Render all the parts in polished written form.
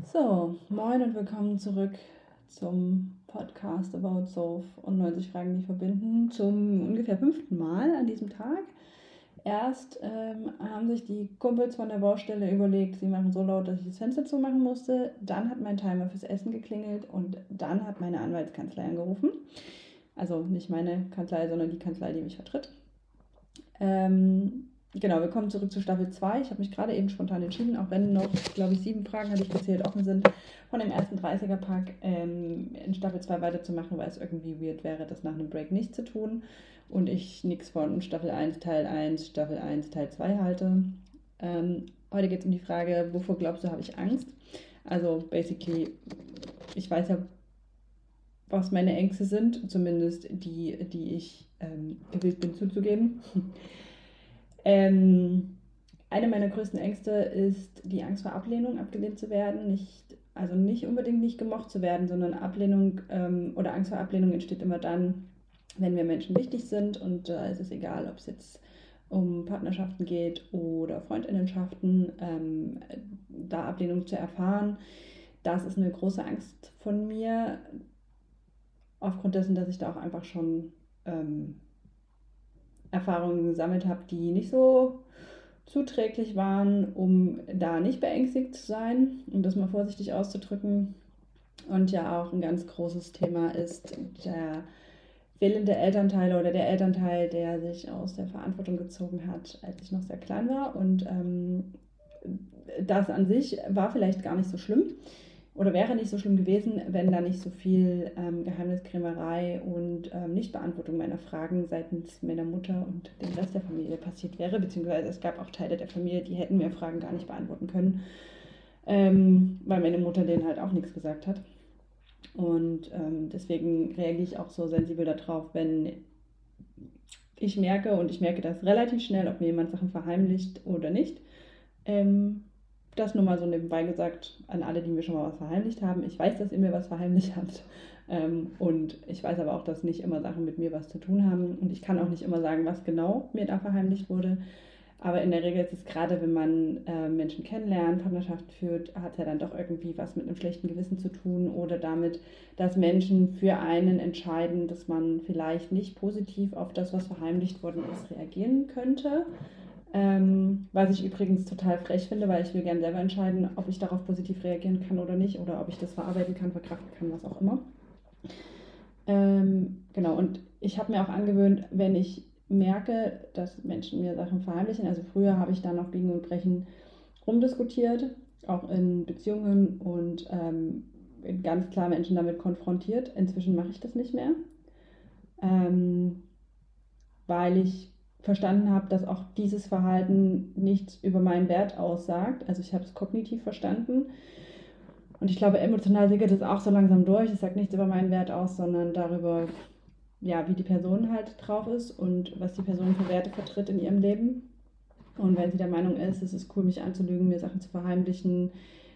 So, moin und willkommen zurück zum Podcast About Sof und 90 Fragen, die verbinden, zum ungefähr 5. Mal an diesem Tag. Erst haben sich die Kumpels von der Baustelle überlegt, sie machen so laut, dass ich das Fenster zumachen musste. Dann hat mein Timer fürs Essen geklingelt und dann hat meine Anwaltskanzlei angerufen. Also nicht meine Kanzlei, sondern die Kanzlei, die mich vertritt. Genau, wir kommen zurück zu Staffel 2. Ich habe mich gerade eben spontan entschieden, auch wenn noch, glaube ich, 7 Fragen, hatte ich gezählt, offen sind, von dem ersten 30er-Pack in Staffel 2 weiterzumachen, weil es irgendwie weird wäre, das nach einem Break nicht zu tun und ich nichts von Staffel 1 Teil 1, Staffel 1 Teil 2 halte. Heute geht es um die Frage, wovor glaubst du, habe ich Angst? Also basically, ich weiß ja, was meine Ängste sind, zumindest die ich gewillt bin zuzugeben. Eine meiner größten Ängste ist die Angst vor Ablehnung, abgelehnt zu werden. Nicht unbedingt nicht gemocht zu werden, sondern Ablehnung oder Angst vor Ablehnung entsteht immer dann, wenn mir Menschen wichtig sind. Und da ist es egal, ob es jetzt um Partnerschaften geht oder Freundinnenschaften, da Ablehnung zu erfahren. Das ist eine große Angst von mir, aufgrund dessen, dass ich da auch einfach schon Erfahrungen gesammelt habe, die nicht so zuträglich waren, um da nicht beängstigt zu sein, um das mal vorsichtig auszudrücken. Und ja auch ein ganz großes Thema ist der fehlende Elternteil oder der Elternteil, der sich aus der Verantwortung gezogen hat, als ich noch sehr klein war. Und das an sich war vielleicht gar nicht so schlimm oder wäre nicht so schlimm gewesen, wenn da nicht so viel Geheimniskrämerei und Nichtbeantwortung meiner Fragen seitens meiner Mutter und dem Rest der Familie passiert wäre, beziehungsweise es gab auch Teile der Familie, die hätten mir Fragen gar nicht beantworten können, weil meine Mutter denen halt auch nichts gesagt hat. Und deswegen reagiere ich auch so sensibel darauf, wenn ich merke, und ich merke das relativ schnell, ob mir jemand Sachen verheimlicht oder nicht. Das nur mal so nebenbei gesagt an alle, die mir schon mal was verheimlicht haben. Ich weiß, dass ihr mir was verheimlicht habt. Und ich weiß aber auch, dass nicht immer Sachen mit mir was zu tun haben. Und ich kann auch nicht immer sagen, was genau mir da verheimlicht wurde. Aber in der Regel ist es gerade, wenn man Menschen kennenlernt, Partnerschaft führt, hat es ja dann doch irgendwie was mit einem schlechten Gewissen zu tun oder damit, dass Menschen für einen entscheiden, dass man vielleicht nicht positiv auf das, was verheimlicht worden ist, reagieren könnte. Was ich übrigens total frech finde, weil ich will gerne selber entscheiden, ob ich darauf positiv reagieren kann oder nicht oder ob ich das verarbeiten kann, verkraften kann, was auch immer. Genau, und ich habe mir auch angewöhnt, wenn ich merke, dass Menschen mir Sachen verheimlichen, also früher habe ich dann auf Biegen und Brechen rumdiskutiert, auch in Beziehungen und ganz klar Menschen damit konfrontiert. Inzwischen mache ich das nicht mehr, weil ich verstanden habe, dass auch dieses Verhalten nichts über meinen Wert aussagt. Also ich habe es kognitiv verstanden und ich glaube, emotional sickert es auch so langsam durch. Es sagt nichts über meinen Wert aus, sondern darüber, ja, wie die Person halt drauf ist und was die Person für Werte vertritt in ihrem Leben. Und wenn sie der Meinung ist, es ist cool, mich anzulügen, mir Sachen zu verheimlichen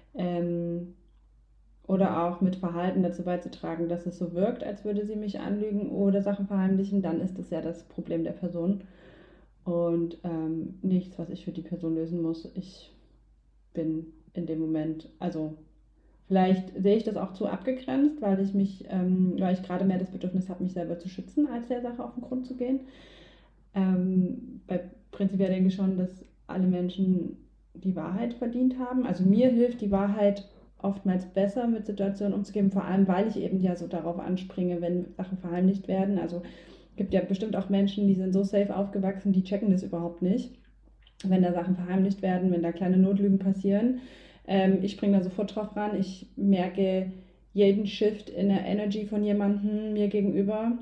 oder auch mit Verhalten dazu beizutragen, dass es so wirkt, als würde sie mich anlügen oder Sachen verheimlichen, dann ist das ja das Problem der Person und nichts, was ich für die Person lösen muss. Ich bin in dem Moment, also vielleicht sehe ich das auch zu abgegrenzt, weil ich gerade mehr das Bedürfnis habe, mich selber zu schützen, als der Sache auf den Grund zu gehen. Weil prinzipiell denke ich schon, dass alle Menschen die Wahrheit verdient haben. Also mir hilft die Wahrheit oftmals besser, mit Situationen umzugehen, vor allem weil ich eben ja so darauf anspringe, wenn Sachen verheimlicht werden. Also es gibt ja bestimmt auch Menschen, die sind so safe aufgewachsen, die checken das überhaupt nicht, wenn da Sachen verheimlicht werden, wenn da kleine Notlügen passieren. Ich springe da sofort drauf ran. Ich merke jeden Shift in der Energy von jemandem mir gegenüber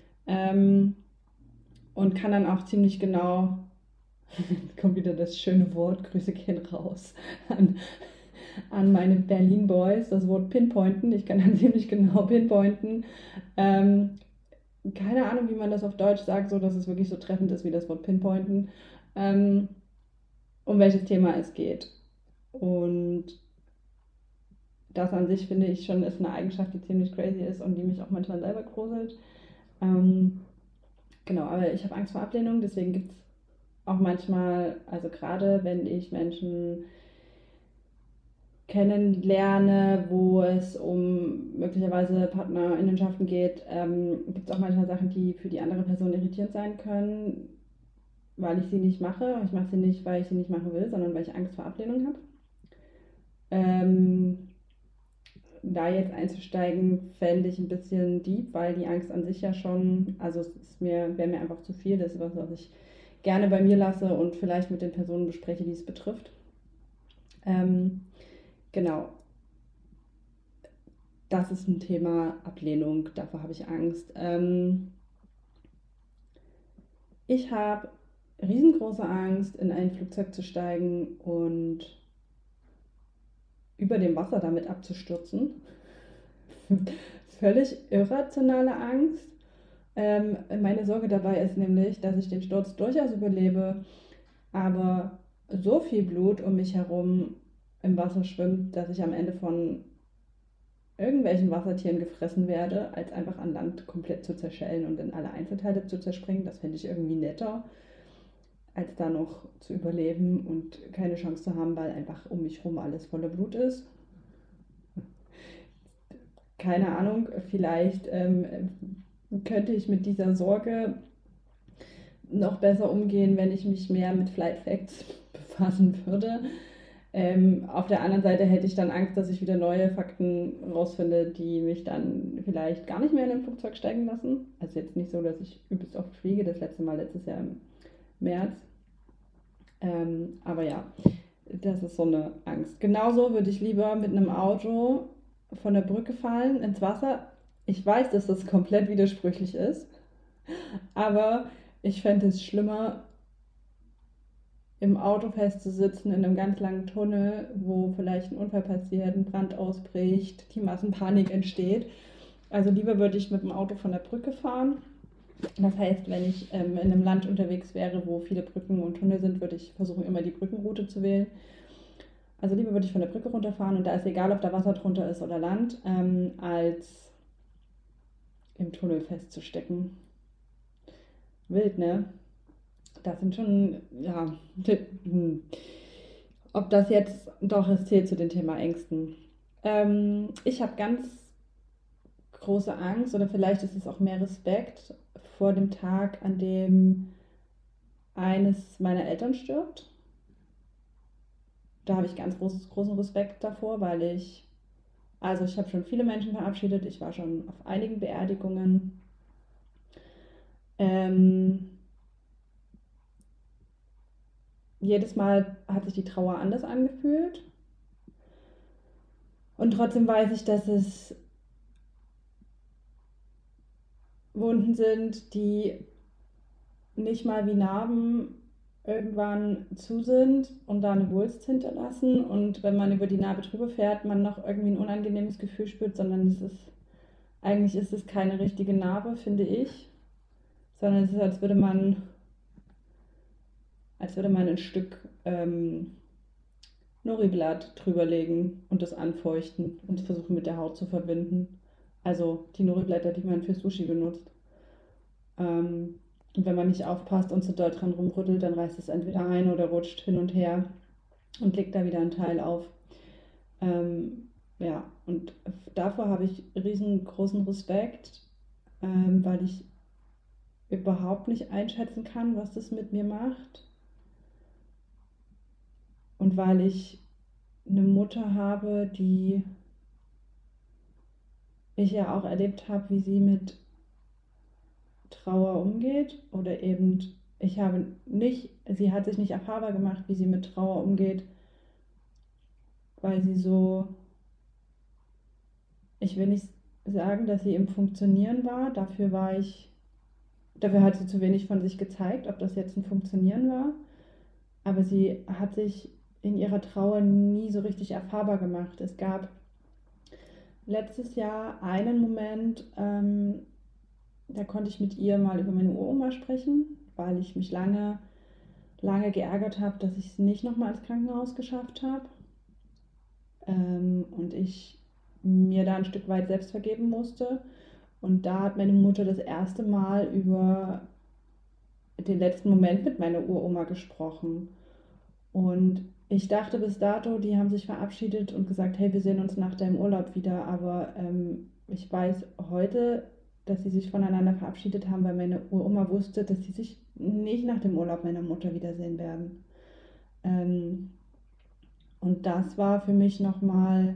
und kann dann auch ziemlich genau, kommt wieder das schöne Wort, Grüße gehen raus an meine Berlin Boys, das Wort pinpointen. Ich kann dann ziemlich genau pinpointen. Keine Ahnung, wie man das auf Deutsch sagt, so dass es wirklich so treffend ist wie das Wort pinpointen, um welches Thema es geht. Und das an sich finde ich schon ist eine Eigenschaft, die ziemlich crazy ist und die mich auch manchmal selber gruselt. Genau, aber ich habe Angst vor Ablehnung, deswegen gibt es auch manchmal, also gerade wenn ich Menschen kennenlerne, wo es um möglicherweise Partnerinnenschaften geht, gibt es auch manchmal Sachen, die für die andere Person irritierend sein können, weil ich sie nicht mache. Ich mache sie nicht, weil ich sie nicht machen will, sondern weil ich Angst vor Ablehnung habe. Ähm, Da jetzt einzusteigen, fände ich ein bisschen deep, weil die Angst an sich ja schon, also wäre mir einfach zu viel. Das ist was ich gerne bei mir lasse und vielleicht mit den Personen bespreche, die es betrifft. Ähm, genau, das ist ein Thema Ablehnung, davor habe ich Angst. Ich habe riesengroße Angst, in ein Flugzeug zu steigen und über dem Wasser damit abzustürzen. Völlig irrationale Angst. Meine Sorge dabei ist nämlich, dass ich den Sturz durchaus überlebe, aber so viel Blut um mich herum im Wasser schwimmt, dass ich am Ende von irgendwelchen Wassertieren gefressen werde, als einfach an Land komplett zu zerschellen und in alle Einzelteile zu zerspringen. Das fände ich irgendwie netter, als da noch zu überleben und keine Chance zu haben, weil einfach um mich herum alles voller Blut ist. Keine Ahnung, vielleicht könnte ich mit dieser Sorge noch besser umgehen, wenn ich mich mehr mit Flight Facts befassen würde. Auf der anderen Seite hätte ich dann Angst, dass ich wieder neue Fakten rausfinde, die mich dann vielleicht gar nicht mehr in ein Flugzeug steigen lassen. Also jetzt nicht so, dass ich übelst oft fliege, das letzte Mal letztes Jahr im März. Aber ja, das ist so eine Angst. Genauso würde ich lieber mit einem Auto von der Brücke fallen ins Wasser. Ich weiß, dass das komplett widersprüchlich ist, aber ich fände es schlimmer, im Auto festzusitzen in einem ganz langen Tunnel, wo vielleicht ein Unfall passiert, ein Brand ausbricht, die Massenpanik entsteht. Also lieber würde ich mit dem Auto von der Brücke fahren. Das heißt, wenn ich in einem Land unterwegs wäre, wo viele Brücken und Tunnel sind, würde ich versuchen, immer die Brückenroute zu wählen. Also lieber würde ich von der Brücke runterfahren und da ist egal, ob da Wasser drunter ist oder Land, als im Tunnel festzustecken. Wild, ne? Das sind schon, ja, ob das jetzt, doch, es zählt zu dem Thema Ängsten. Ich habe ganz große Angst oder vielleicht ist es auch mehr Respekt vor dem Tag, an dem eines meiner Eltern stirbt. Da habe ich ganz großen Respekt davor, weil also ich habe schon viele Menschen verabschiedet, ich war schon auf einigen Beerdigungen. Ähm, Jedes Mal hat sich die Trauer anders angefühlt. Und trotzdem weiß ich, dass es Wunden sind, die nicht mal wie Narben irgendwann zu sind und da eine Wulst hinterlassen. Und wenn man über die Narbe drüber fährt, man noch irgendwie ein unangenehmes Gefühl spürt, sondern eigentlich ist es keine richtige Narbe, finde ich. Sondern es ist, als würde man ein Stück Nori-Blatt drüberlegen und das anfeuchten und versuchen mit der Haut zu verbinden. Also die Nori-Blätter, die man für Sushi benutzt. Und wenn man nicht aufpasst und zu doll dran rumrüttelt, dann reißt es entweder ein oder rutscht hin und her und legt da wieder ein Teil auf. Ja, und davor habe ich riesengroßen Respekt, weil ich überhaupt nicht einschätzen kann, was das mit mir macht. Und weil ich eine Mutter habe, die ich ja auch erlebt habe, wie sie mit Trauer umgeht oder eben sie hat sich nicht erfahrbar gemacht, wie sie mit Trauer umgeht, weil sie so, ich will nicht sagen, dass sie im Funktionieren war, dafür hat sie zu wenig von sich gezeigt, ob das jetzt ein Funktionieren war, aber sie hat sich in ihrer Trauer nie so richtig erfahrbar gemacht. Es gab letztes Jahr einen Moment, da konnte ich mit ihr mal über meine Uroma sprechen, weil ich mich lange geärgert habe, dass ich es nicht nochmal ins Krankenhaus geschafft habe. Und ich mir da ein Stück weit selbst vergeben musste. Und da hat meine Mutter das erste Mal über den letzten Moment mit meiner Uroma gesprochen. Und Ich dachte bis dato, die haben sich verabschiedet und gesagt, hey, wir sehen uns nach deinem Urlaub wieder, aber ich weiß heute, dass sie sich voneinander verabschiedet haben, weil meine Uroma wusste, dass sie sich nicht nach dem Urlaub meiner Mutter wiedersehen werden. Ähm, und das war für mich nochmal,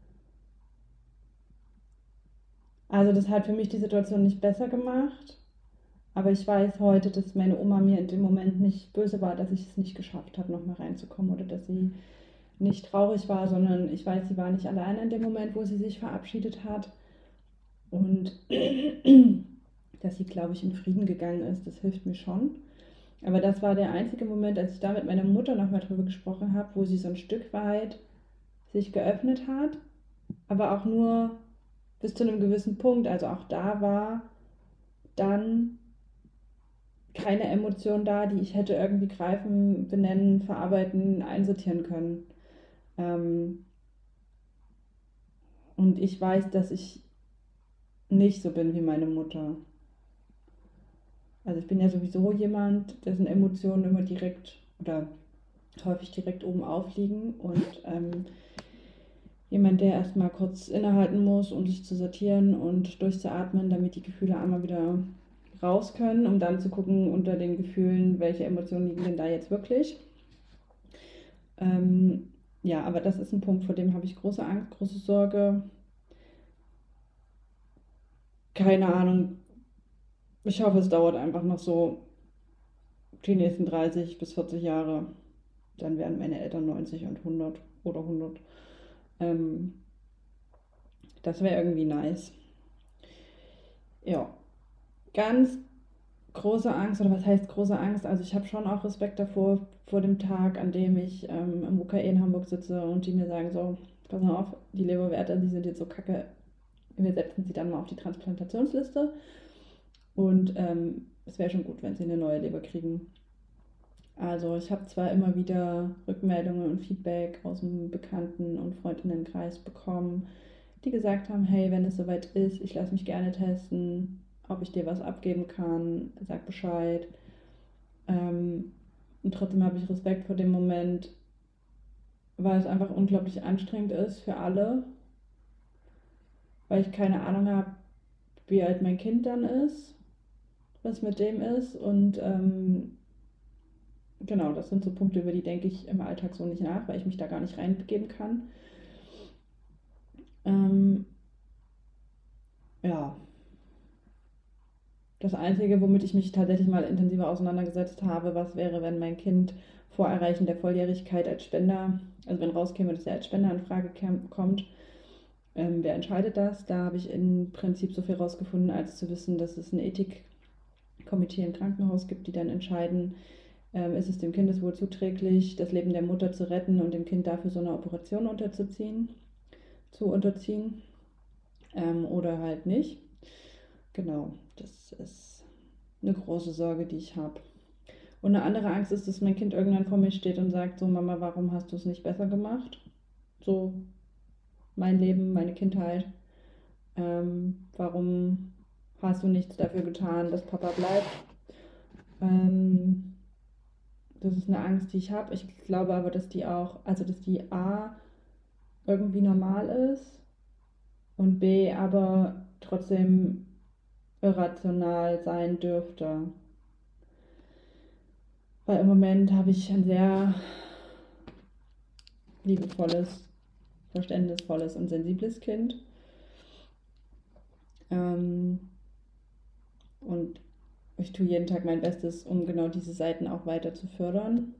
also das hat für mich die Situation nicht besser gemacht, aber ich weiß heute, dass meine Oma mir in dem Moment nicht böse war, dass ich es nicht geschafft habe, nochmal reinzukommen oder dass sie nicht traurig war, sondern ich weiß, sie war nicht alleine in dem Moment, wo sie sich verabschiedet hat. Und dass sie, glaube ich, in Frieden gegangen ist, das hilft mir schon. Aber das war der einzige Moment, als ich da mit meiner Mutter nochmal drüber gesprochen habe, wo sie so ein Stück weit sich geöffnet hat, aber auch nur bis zu einem gewissen Punkt. Also auch da war dann keine Emotion da, die ich hätte irgendwie greifen, benennen, verarbeiten, einsortieren können. Ähm, und ich weiß, dass ich nicht so bin wie meine Mutter. Also ich bin ja sowieso jemand, dessen Emotionen immer direkt oder häufig direkt oben aufliegen und jemand, der erstmal kurz innehalten muss, um sich zu sortieren und durchzuatmen, damit die Gefühle einmal wieder raus können, um dann zu gucken unter den Gefühlen, welche Emotionen liegen denn da jetzt wirklich. Ja, aber das ist ein Punkt, vor dem habe ich große Angst, große Sorge. Keine Ahnung. Ich hoffe, es dauert einfach noch so die nächsten 30 bis 40 Jahre. Dann werden meine Eltern 90 und 100 oder 100. Ähm, Das wäre irgendwie nice. Ja, ganz große Angst, oder was heißt große Angst? Also ich habe schon auch Respekt davor, vor dem Tag, an dem ich im UKE in Hamburg sitze und die mir sagen, so, pass mal auf, die Leberwerte, die sind jetzt so kacke, wir setzen sie dann mal auf die Transplantationsliste und es wäre schon gut, wenn sie eine neue Leber kriegen. Also ich habe zwar immer wieder Rückmeldungen und Feedback aus dem Bekannten- und Freundinnenkreis bekommen, die gesagt haben, hey, wenn es soweit ist, ich lasse mich gerne testen, ob ich dir was abgeben kann, sag Bescheid. Ähm, und trotzdem habe ich Respekt vor dem Moment, weil es einfach unglaublich anstrengend ist für alle, weil ich keine Ahnung habe, wie alt mein Kind dann ist, was mit dem ist. Und genau, das sind so Punkte, über die denke ich im Alltag so nicht nach, weil ich mich da gar nicht reinbegeben kann. Ähm, ja, das Einzige, womit ich mich tatsächlich mal intensiver auseinandergesetzt habe, was wäre, wenn mein Kind vor Erreichen der Volljährigkeit als Spender, also wenn rauskäme, dass er als Spender in Frage kommt, wer entscheidet das? Da habe ich im Prinzip so viel rausgefunden, als zu wissen, dass es ein Ethikkomitee im Krankenhaus gibt, die dann entscheiden, ist es dem Kindeswohl zuträglich, das Leben der Mutter zu retten und dem Kind dafür so eine Operation zu unterziehen oder halt nicht. Genau, das ist eine große Sorge, die ich habe. Und eine andere Angst ist, dass mein Kind irgendwann vor mir steht und sagt, so Mama, warum hast du es nicht besser gemacht? So mein Leben, meine Kindheit. Warum hast du nichts dafür getan, dass Papa bleibt? Ähm, Das ist eine Angst, die ich habe. Ich glaube aber, dass die auch, also dass die A irgendwie normal ist und B aber trotzdem irrational sein dürfte. Weil im Moment habe ich ein sehr liebevolles, verständnisvolles und sensibles Kind. Ähm, und ich tue jeden Tag mein Bestes, um genau diese Seiten auch weiter zu fördern.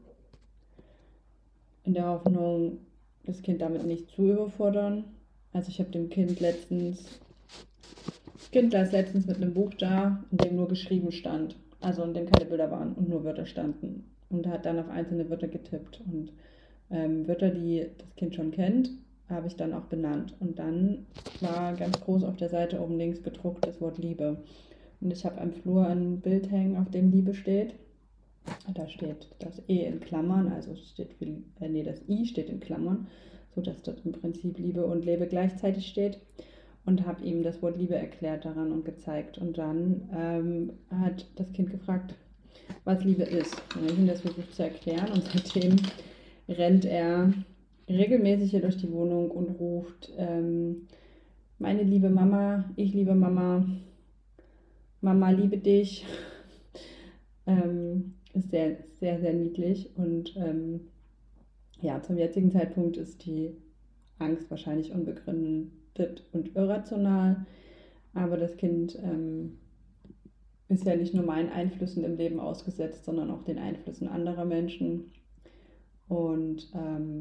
In der Hoffnung, das Kind damit nicht zu überfordern. Also ich habe dem Kind letztens, das Kind las letztens mit einem Buch da, in dem nur geschrieben stand. Also in dem keine Bilder waren und nur Wörter standen. Und hat dann auf einzelne Wörter getippt. Und Wörter, die das Kind schon kennt, habe ich dann auch benannt. Und dann war ganz groß auf der Seite oben links gedruckt das Wort Liebe. Und ich habe am Flur ein Bild hängen, auf dem Liebe steht. Da steht das E in Klammern, also steht für, das I steht in Klammern, sodass dort im Prinzip Liebe und Lebe gleichzeitig steht. Und habe ihm das Wort Liebe erklärt daran und gezeigt. Und dann hat das Kind gefragt, was Liebe ist. Und ich habe ihm das versucht zu erklären und seitdem rennt er regelmäßig hier durch die Wohnung und ruft, meine liebe Mama, ich liebe Mama, Mama liebe dich. Ist sehr, sehr, sehr niedlich und ja, zum jetzigen Zeitpunkt ist die Angst wahrscheinlich unbegründet und irrational, aber das Kind ist ja nicht nur meinen Einflüssen im Leben ausgesetzt, sondern auch den Einflüssen anderer Menschen. Und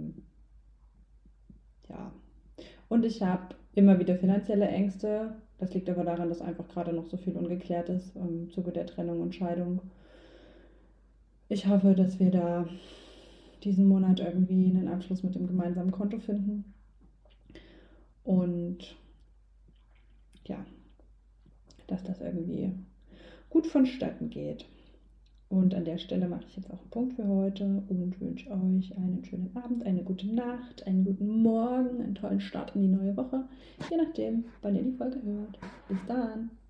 ja, und ich habe immer wieder finanzielle Ängste. Das liegt aber daran, dass einfach gerade noch so viel ungeklärt ist im Zuge der Trennung und Scheidung. Ich hoffe, dass wir da diesen Monat irgendwie einen Abschluss mit dem gemeinsamen Konto finden. Und ja, dass das irgendwie gut vonstatten geht. Und an der Stelle mache ich jetzt auch einen Punkt für heute und wünsche euch einen schönen Abend, eine gute Nacht, einen guten Morgen, einen tollen Start in die neue Woche, je nachdem, wann ihr die Folge hört. Bis dann!